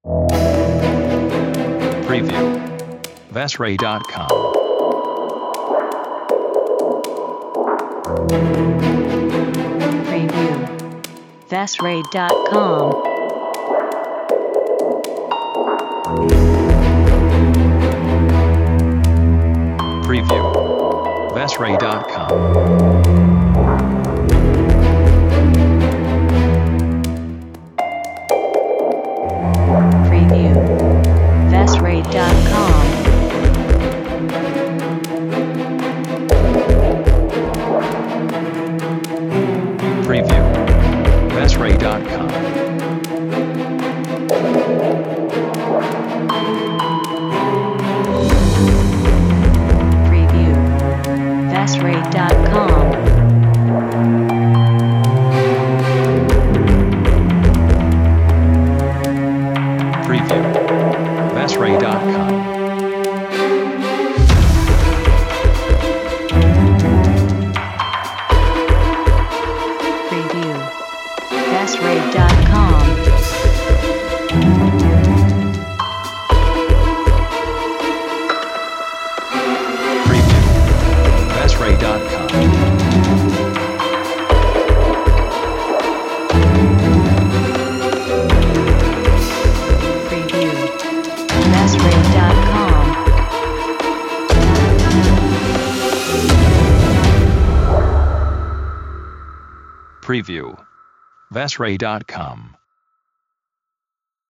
Preview. Vasray.com. Preview. Vasray.com. Preview. Vasray.com. Preview. Vasray.com. Preview. Vasray.com. Preview. Vasray.com. Preview. Vasray.com. Preview. Vasray.com. Preview. Vasray.com. Preview. Vasray.com. Preview. Vasray.com.